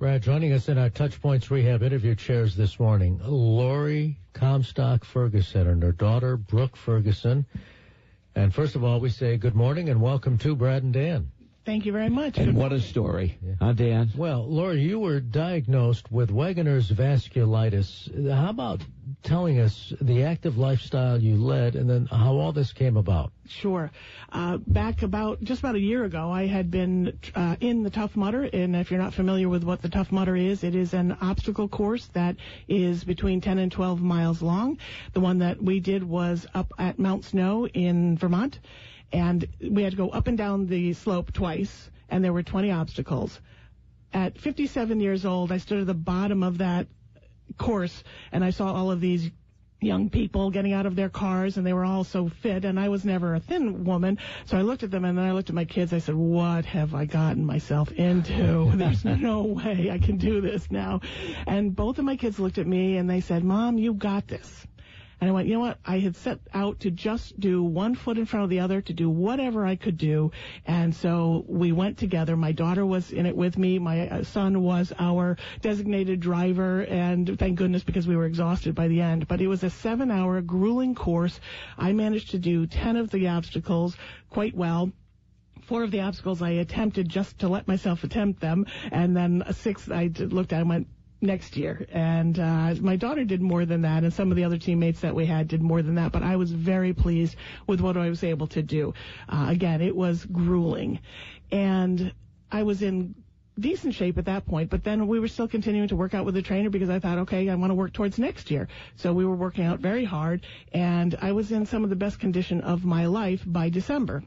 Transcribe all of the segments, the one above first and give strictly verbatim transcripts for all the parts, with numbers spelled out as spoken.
Brad, joining us in our Touch Points Rehab interview chairs this morning, Lori Comstock Ferguson and her daughter, Brooke Ferguson. And first of all, we say good morning and welcome to Brad and Dan. Thank you very much. And what a story. Yeah. Huh, Dan? Well, Lori, you were diagnosed with Wegener's vasculitis. How about telling us the active lifestyle you led and then how all this came about? Sure. Uh, back about, just about a year ago, I had been uh, in the Tough Mudder, and if you're not familiar with what the Tough Mudder is, it is an obstacle course that is between ten and twelve miles long. The one that we did was up at Mount Snow in Vermont, and we had to go up and down the slope twice, and there were twenty obstacles. At fifty-seven years old, I stood at the bottom of that course, and I saw all of these young people getting out of their cars, and they were all so fit, and I was never a thin woman. So I looked at them, and then I looked at my kids. I said, what have I gotten myself into? There's no way I can do this now. And both of my kids looked at me, and they said, Mom, you got this. And I went, you know what? I had set out to just do one foot in front of the other, to do whatever I could do. And so we went together. My daughter was in it with me. My son was our designated driver. And thank goodness, because we were exhausted by the end. But it was a seven-hour grueling course. I managed to do ten of the obstacles quite well. Four of the obstacles I attempted just to let myself attempt them. And then six I looked at and went, next year. And uh, my daughter did more than that, and some of the other teammates that we had did more than that, but I was very pleased with what I was able to do. Uh, again, it was grueling. And I was in decent shape at that point, but then we were still continuing to work out with the trainer because I thought, okay, I want to work towards next year. So we were working out very hard, and I was in some of the best condition of my life by December.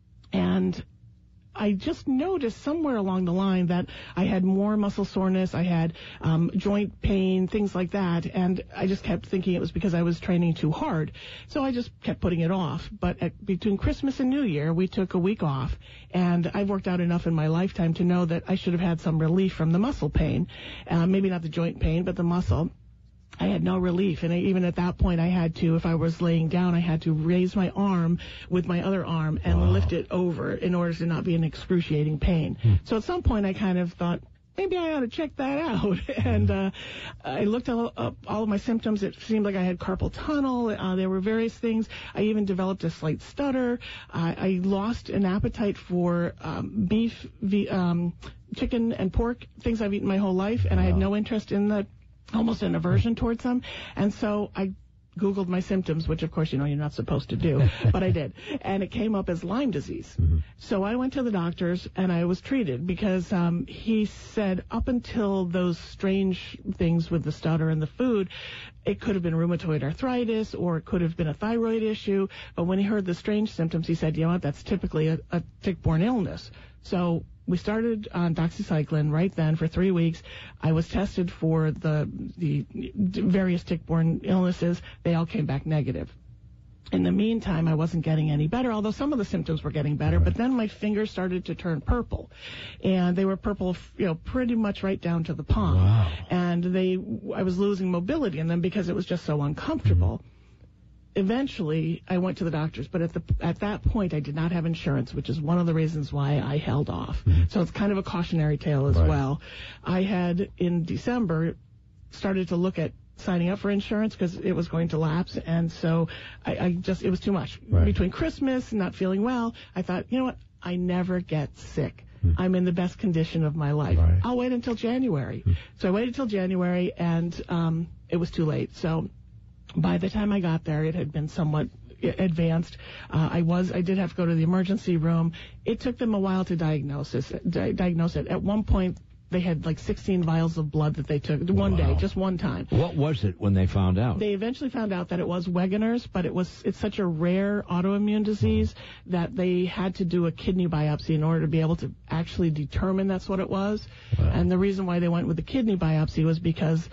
And I just noticed somewhere along the line that I had more muscle soreness, I had um, joint pain, things like that, and I just kept thinking it was because I was training too hard. So I just kept putting it off. But at, between Christmas and New Year, we took a week off, and I've worked out enough in my lifetime to know that I should have had some relief from the muscle pain. Uh, maybe not the joint pain, but the muscle. I had no relief, and I, even at that point, I had to, if I was laying down, I had to raise my arm with my other arm and wow. lift it over in order to not be in excruciating pain. Hmm. So at some point, I kind of thought, maybe I ought to check that out. And uh, I looked all, up all of my symptoms. It seemed like I had carpal tunnel. Uh, there were various things. I even developed a slight stutter. I, I lost an appetite for um, beef, v, um, chicken, and pork, things I've eaten my whole life, and wow. I had no interest in the almost an aversion towards them. And so I Googled my symptoms, which, of course, you know, you're not supposed to do, but I did. And it came up as Lyme disease. Mm-hmm. So I went to the doctors, and I was treated because um, he said up until those strange things with the stutter and the food, it could have been rheumatoid arthritis or it could have been a thyroid issue. But when he heard the strange symptoms, he said, you know what, that's typically a, a tick-borne illness. So we started on doxycycline right then for three weeks. I was tested for the the various tick-borne illnesses. They all came back negative. In the meantime, I wasn't getting any better, although some of the symptoms were getting better. But then my fingers started to turn purple, and they were purple, you know, pretty much right down to the palm. Wow. And they, I was losing mobility in them because it was just so uncomfortable. Mm-hmm. Eventually, I went to the doctors, but at the at that point, I did not have insurance, which is one of the reasons why I held off. Mm-hmm. So it's kind of a cautionary tale as right. well. I had, in December, started to look at signing up for insurance because it was going to lapse, and so I, I just, it was too much. Right. Between Christmas and not feeling well, I thought, you know what, I never get sick. Mm-hmm. I'm in the best condition of my life. Right. I'll wait until January. Mm-hmm. So I waited until January, and um, it was too late. So by the time I got there, it had been somewhat advanced. Uh, I was, I did have to go to the emergency room. It took them a while to diagnose this, di- diagnose it. At one point, they had like sixteen vials of blood that they took one wow. day, just one time. What was it when they found out? They eventually found out that it was Wegener's, but it was, it's such a rare autoimmune disease mm. that they had to do a kidney biopsy in order to be able to actually determine that's what it was. Wow. And the reason why they went with the kidney biopsy was because,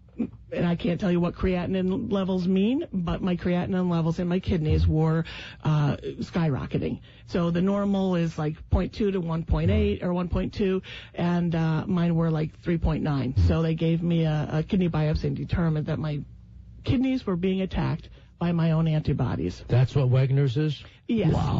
and I can't tell you what creatinine levels mean, but my creatinine levels in my kidneys were uh, skyrocketing. So the normal is like zero point two to one point eight or one point two, and uh, mine were like three point nine. So they gave me a, a kidney biopsy and determined that my kidneys were being attacked by my own antibodies. That's what Wegener's is? Yes. Wow. Yeah.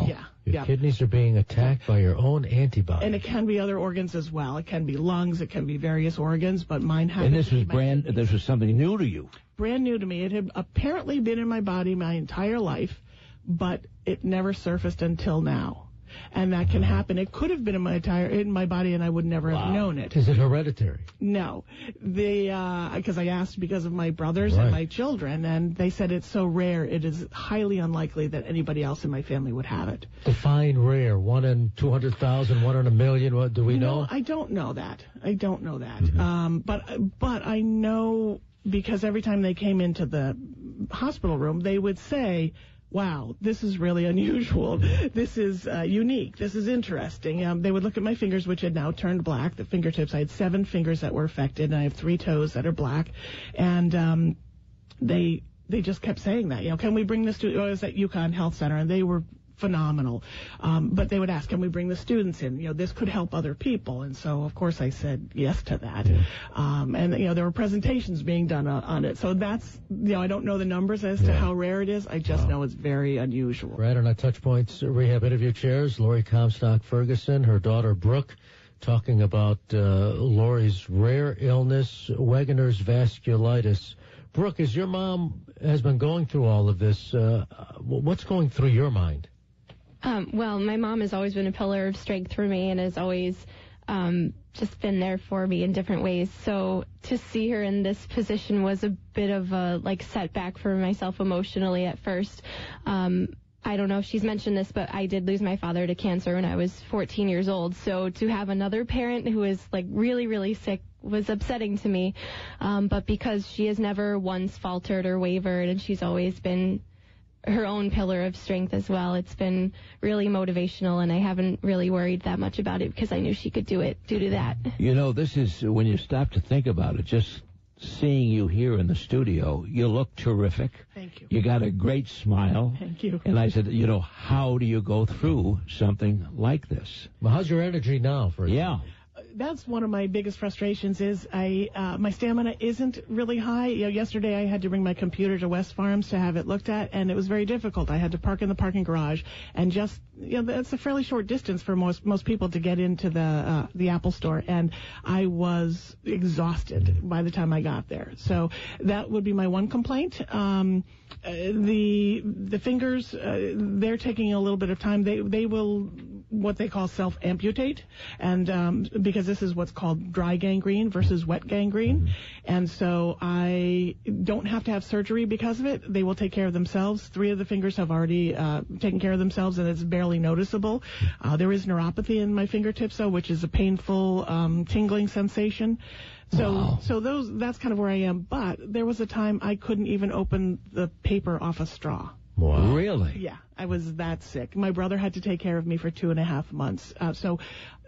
Your Yep. kidneys are being attacked by your own antibodies. And it can be other organs as well. It can be lungs. It can be various organs, but mine happened And this to was be my brand. kidneys. This was something new to you. Brand new to me. It had apparently been in my body my entire life, but it never surfaced until now. And that can happen. It could have been in my entire in my body, and I would never have known it. Is it hereditary? No, the because I asked because of my brothers Right. and my children, and they said it's so rare. It is highly unlikely that anybody else in my family would have it. Define rare. One in two hundred thousand, one in a million. What do we know? No, I don't know that. I don't know that. Mm-hmm. Um, but but I know because every time they came into the hospital room, they would say, wow, this is really unusual. This is uh, unique. This is interesting. Um, they would look at my fingers, which had now turned black, the fingertips. I had seven fingers that were affected, and I have three toes that are black. And um, they they just kept saying that. You know, can we bring this to, oh, I was at UConn Health Center, and they were phenomenal. Um, but they would ask, can we bring the students in? You know, this could help other people. And so, of course, I said yes to that. Yeah. Um, and, you know, there were presentations being done on, on it. So that's, you know, I don't know the numbers as yeah. to how rare it is. I just wow. know it's very unusual. Right on our Touch Points rehab interview chairs, Lori Comstock Ferguson, her daughter Brooke, talking about uh, Lori's rare illness, Wegener's vasculitis. Brooke, as your mom has been going through all of this, uh, what's going through your mind? Um, well, my mom has always been a pillar of strength for me and has always um, just been there for me in different ways. So to see her in this position was a bit of a like setback for myself emotionally at first. Um, I don't know if she's mentioned this, but I did lose my father to cancer when I was fourteen years old. So to have another parent who is like really, really sick was upsetting to me. Um, but because she has never once faltered or wavered, and she's always been her own pillar of strength as well, it's been really motivational, and I haven't really worried that much about it because I knew she could do it due to that. You know, this is, when you stop to think about it, just seeing you here in the studio, you look terrific. Thank you. You got a great smile. Thank you. And I said, you know, how do you go through something like this? Well, how's your energy now? For yeah. That's one of my biggest frustrations is I uh, my stamina isn't really high. You know, yesterday I had to bring my computer to West Farms to have it looked at, and it was very difficult. I had to park in the parking garage, and just, you know, that's a fairly short distance for most most people to get into the uh, the Apple store, and I was exhausted by the time I got there. So that would be my one complaint. Um, uh, the the fingers, uh, they're taking a little bit of time. They they will what they call self-amputate, and um, because this is what's called dry gangrene versus wet gangrene, mm-hmm. and so I don't have to have surgery because of it. They will take care of themselves. Three of the fingers have already uh, taken care of themselves, and it's barely noticeable. Uh, there is neuropathy in my fingertips, though, which is a painful um, tingling sensation. So, wow. so those that's kind of where I am. But there was a time I couldn't even open the paper off a straw. Wow. Really? Yeah, I was that sick. My brother had to take care of me for two and a half months. Uh, so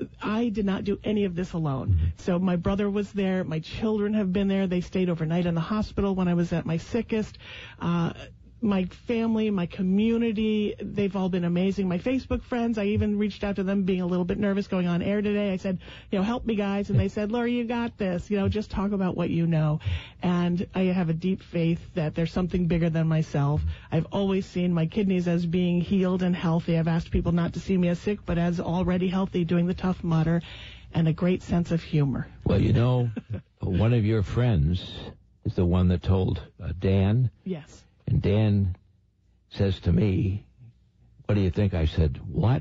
I did not do any of this alone. Mm-hmm. So my brother was there. My children have been there. They stayed overnight in the hospital when I was at my sickest. Uh, my family, my community, they've all been amazing. My Facebook friends, I even reached out to them being a little bit nervous going on air today. I said, you know, help me, guys. And they said, Lori, you got this. You know, just talk about what you know. And I have a deep faith that there's something bigger than myself. I've always seen my kidneys as being healed and healthy. I've asked people not to see me as sick, but as already healthy, doing the Tough Mudder, and a great sense of humor. Well, you know, one of your friends is the one that told uh, Dan. Yes. And Dan says to me, what do you think? I said, what?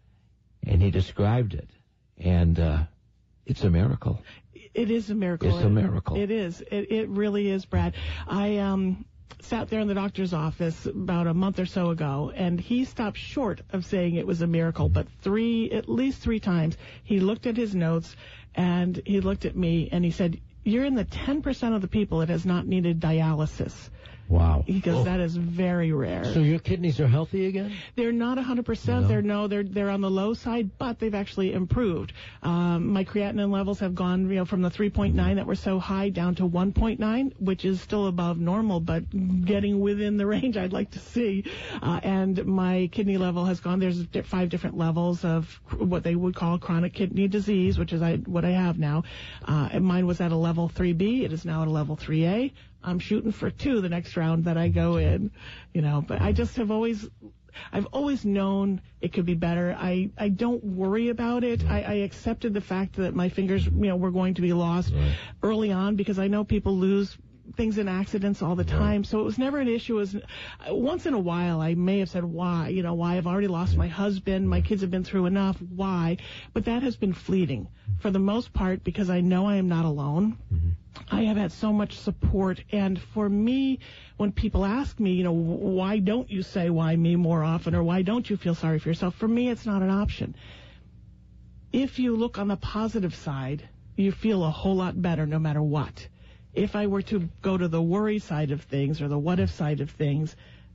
And he described it. And uh, it's a miracle. It is a miracle. It's a miracle. It is. It, it really is, Brad. I um, sat there in the doctor's office about a month or so ago, and he stopped short of saying it was a miracle. But three, at least three times, he looked at his notes, and he looked at me, and he said, you're in the ten percent of the people that has not needed dialysis. Wow. Because oh. that is very rare. So your kidneys are healthy again? They're not one hundred percent. No. They're no, they're they're on the low side, but they've actually improved. Um, my creatinine levels have gone, you know, from the three point nine that were so high down to one point nine, which is still above normal, but getting within the range I'd like to see. Uh, and my kidney level has gone. There's five different levels of what they would call chronic kidney disease, which is I, what I have now. Uh, and mine was at a level three B. It is now at a level three A. I'm shooting for two the next round that I go in, you know, but I just have always, I've always known it could be better. I, I don't worry about it. I, I accepted the fact that my fingers, you know, were going to be lost Right. early on, because I know people lose things in accidents all the time. So it was never an issue. It was, uh, once in a while, I may have said, why? You know, why? I've already lost my husband. My kids have been through enough. Why? But that has been fleeting for the most part, because I know I am not alone. Mm-hmm. I have had so much support. And for me, when people ask me, you know, why don't you say why me more often, or why don't you feel sorry for yourself? For me, it's not an option. If you look on the positive side, you feel a whole lot better no matter what. If I were to go to the worry side of things, or the what if side of things,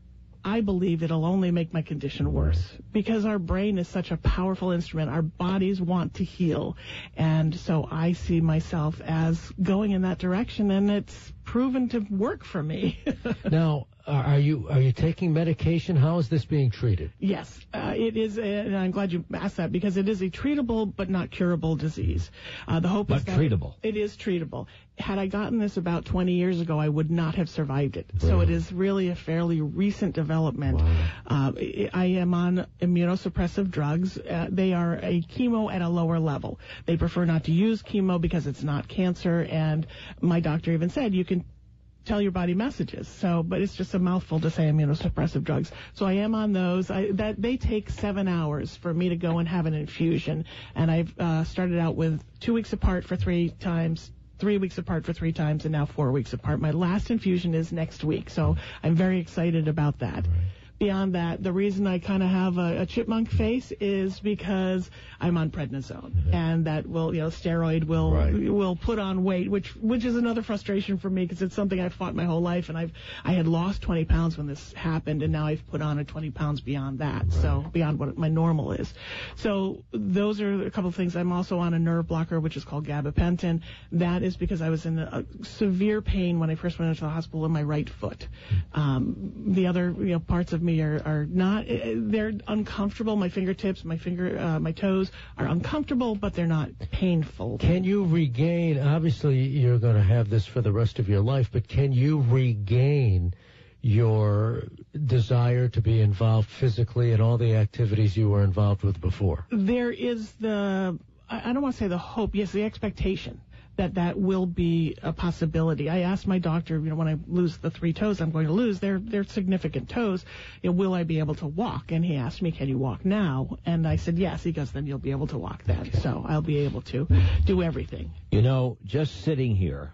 I believe it'll only make my condition worse, because our brain is such a powerful instrument. Our bodies want to heal. And so I see myself as going in that direction, and it's proven to work for me. Now, are are you are you taking medication? How is this being treated? Yes, uh, it is, a, and I'm glad you asked that, because it is a treatable but not curable disease. Uh, the hope But is that treatable. It is treatable. Had I gotten this about twenty years ago, I would not have survived it. So it is really a fairly recent development. Wow. Uh, I am on immunosuppressive drugs. Uh, they are a chemo at a lower level. They prefer not to use chemo because it's not cancer, and my doctor even said you can tell your body messages. So, but it's just a mouthful to say immunosuppressive drugs. So I am on those. I, that they take seven hours for me to go and have an infusion, and I've uh, started out with two weeks apart for three times. Three weeks apart for three times, and now four weeks apart. My last infusion is next week, so I'm very excited about that. Right. Beyond that, the reason I kind of have a, a chipmunk face is because I'm on prednisone, Mm-hmm. and that will, you know, steroid will Right. will put on weight, which which is another frustration for me, because it's something I've fought my whole life, and I've I had lost twenty pounds when this happened, and now I've put on a twenty pounds beyond that, right. So beyond what my normal is. So those are a couple of things. I'm also on a nerve blocker, which is called gabapentin. That is because I was in a severe pain when I first went into the hospital in my right foot. Um, the other, you know, parts of me are, are not, they're uncomfortable. My fingertips, my finger, uh, my toes are uncomfortable, but they're not painful. Can you regain, obviously you're going to have this for the rest of your life, but can you regain your desire to be involved physically in all the activities you were involved with before? There is the, I I don't want to say the hope, yes, the expectation that that will be a possibility. I asked my doctor, you know, when I lose the three toes I'm going to lose, they're, they're significant toes, you know, will I be able to walk? And he asked me, can you walk now? And I said, yes. He goes, then you'll be able to walk then. Okay. So I'll be able to do everything. You know, just sitting here,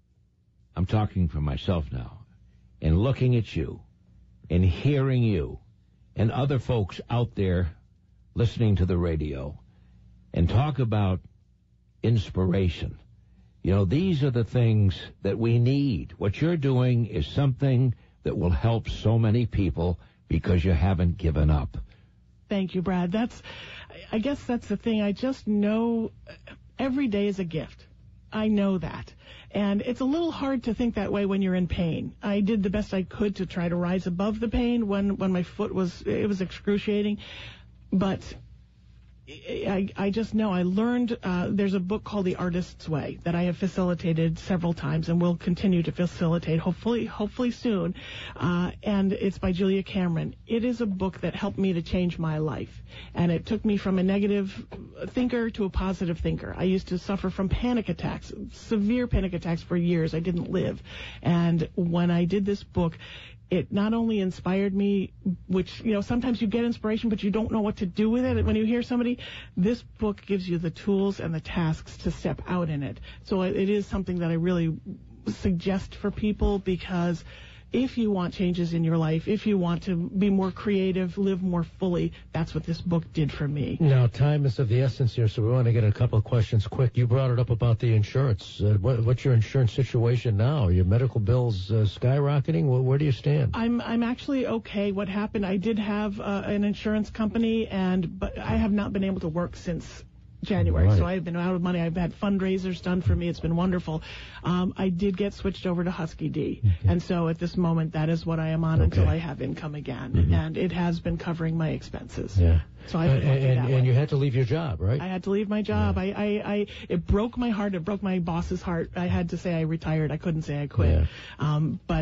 I'm talking for myself now, and looking at you, and hearing you, and other folks out there listening to the radio, and talk about inspiration. You know, these are the things that we need. What you're doing is something that will help so many people because you haven't given up. Thank you, Brad. That's, I guess that's the thing. I just know every day is a gift. I know that. And it's a little hard to think that way when you're in pain. I did the best I could to try to rise above the pain when, when my foot was, it was excruciating. But I, I just know I learned, uh, there's a book called The Artist's Way that I have facilitated several times and will continue to facilitate, hopefully, hopefully soon. Uh, and it's by Julia Cameron. It is a book that helped me to change my life. And it took me from a negative thinker to a positive thinker. I used to suffer from panic attacks, severe panic attacks for years. I didn't live. And when I did this book, it not only inspired me, which, you know, sometimes you get inspiration, but you don't know what to do with it. When you hear somebody, this book gives you the tools and the tasks to step out in it. So it is something that I really suggest for people, because if you want changes in your life, if you want to be more creative, live more fully, that's what this book did for me. Now, time is of the essence here, so we want to get a couple of questions quick. You brought it up about the insurance. Uh, what, what's your insurance situation now? Are your medical bills uh, skyrocketing? Where, where do you stand? I'm I'm actually okay. What happened, I did have uh, an insurance company, and but I have not been able to work since January. Right. So I've been out of money. I've had fundraisers done for me. It's been wonderful. Um, I did get switched over to Husky D. Okay. And so at this moment, that is what I am on okay. until I have income again. Mm-hmm. And it has been covering my expenses. Yeah. So I've been uh, and, that and way. you had to leave your job, right? I had to leave my job. Yeah. I, I, I, it broke my heart. It broke my boss's heart. I had to say I retired. I couldn't say I quit. Yeah. Um, but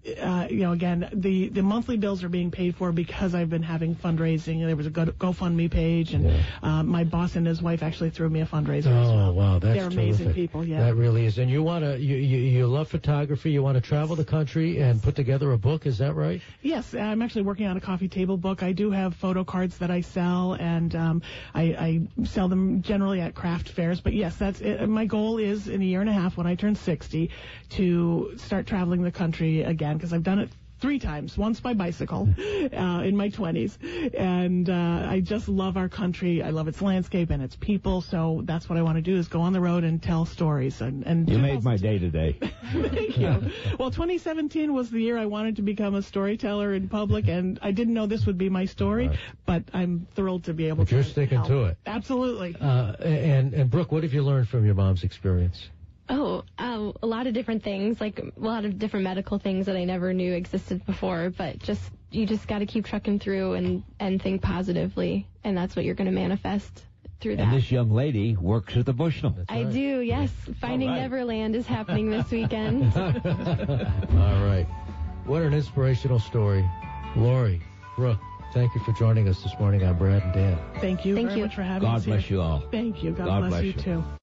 uh, you know, again, the, the monthly bills are being paid for because I've been having fundraising. There was a Go- GoFundMe page, and Yeah. uh, my boss and his wife actually threw me a fundraiser Oh, as well. wow, that's They're amazing terrific. people, yeah. That really is. And you want to, you, you, you love photography, you want to travel the country and put together a book, is that right? Yes, I'm actually working on a coffee table book. I do have photo cards that I sell, and um, I, I sell them generally at craft fairs. But yes, that's it. My goal is in a year and a half, when I turn sixty, to start traveling the country again, because I've done it three times, once by bicycle uh, in my twenties. And uh, I just love our country. I love its landscape and its people. So that's what I want to do, is go on the road and tell stories. And, and You made my day today. Thank you. Well, twenty seventeen was the year I wanted to become a storyteller in public, and I didn't know this would be my story, Right. but I'm thrilled to be able But to you're sticking help. to it. Absolutely. Uh, and, and Brooke, what have you learned from your mom's experience? Oh, uh, a lot of different things, like a lot of different medical things that I never knew existed before, but just, you just got to keep trucking through and, and think positively, and that's what you're going to manifest through that. And this young lady works at the Bushnell. That's I right. do, yes. Finding right. Neverland is happening this weekend. All right. What an inspirational story. Lori, Brooke, thank you for joining us this morning on Brad and Dan. Thank you Thank very you. much for having God us here. bless you all. Thank you. God, God bless, bless you, you. too.